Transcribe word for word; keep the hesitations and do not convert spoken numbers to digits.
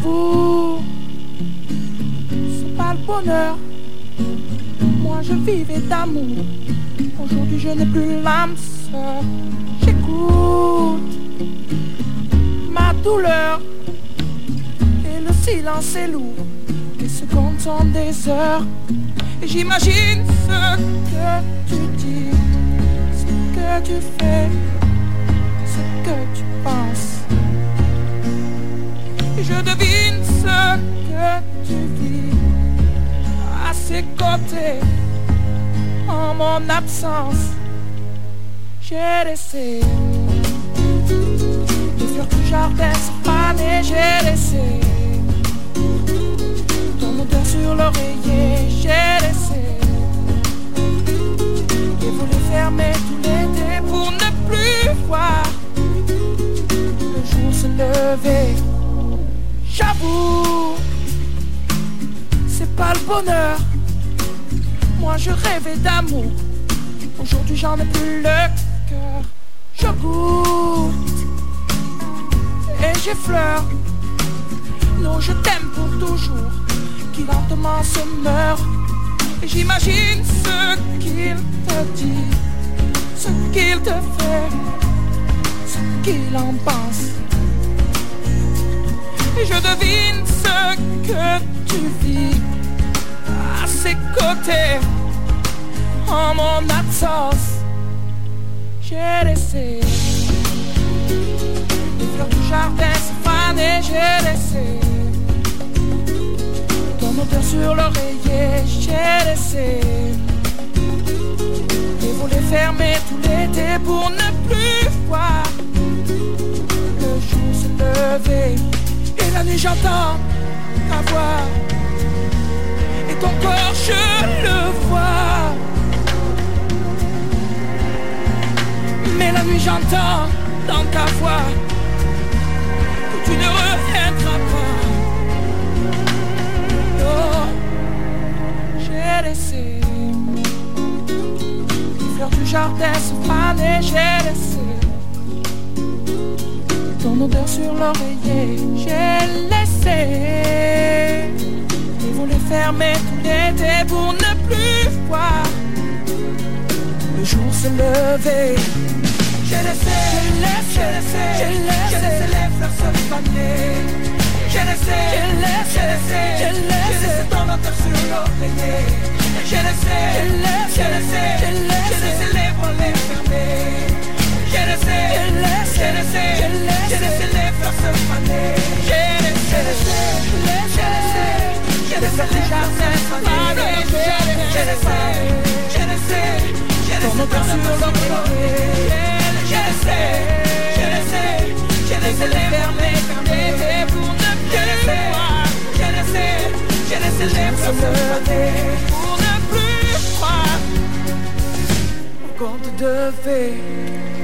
J'avoue, c'est pas le bonheur. Moi je vivais d'amour. Aujourd'hui je n'ai plus l'âme sœur. J'écoute ma douleur. Et le silence est lourd. Les secondes sont des heures. Et j'imagine ce que tu dis, ce que tu fais, ce que tu penses. Et je devine ce que tu vis à ses côtés en mon absence. J'ai laissé les fleurs du jardin se faner. J'ai laissé ton odeur sur l'oreiller. J'ai laissé les volets fermés tout l'été pour ne plus voir le jour se lever. J'avoue, c'est pas le bonheur. Moi je rêvais d'amour. Aujourd'hui j'en ai plus le cœur. Je goûte et j'effleure nos je t'aime pour toujours qui lentement se meurt. Et j'imagine ce qu'il te dit, ce qu'il te fait, ce qu'il en pense. Et je devine ce que tu vis à ses côtés en mon absence. J'ai laissé les fleurs du jardin se faner. J'ai laissé ton odeur sur l'oreiller. J'ai laissé les volets fermés tout l'été pour ne plus voir le jour se lever. Et la nuit j'entends ta voix et ton corps je le vois. Mais la nuit j'entends dans ta voix que tu ne reviendras pas. Oh, j'ai laissé les fleurs du jardin se faner. J'ai laissé ton odeur sur l'oreiller. J'ai laissé les volets fermés tout l'été pour ne plus voir le jour se lever. J'ai laissé, j'ai laissé, j'ai laissé, j'ai laissé les fleurs se faner. J'ai laissé, j'ai laissé, j'ai laissé, j'ai laissé ton odeur sur l'oreiller. J'ai laissé, j'ai laissé, j'ai laissé, j'ai laissé les volets fermés. J'ai laissé, j'ai laissé, j'ai laissé, j'ai laissé les fleurs se faner. J'ai laissé, j'ai laissé, j'ai laissé les jardins se faner. J'ai laissé, j'ai laissé, j'ai laissé ton odeur sur l'oreiller. J'ai laissé, j'ai laissé, j'ai laissé les fermés, fermés pour ne plus voir. J'ai laissé, j'ai laissé les fleurs se faner pour ne plus voir. Au compte de fées.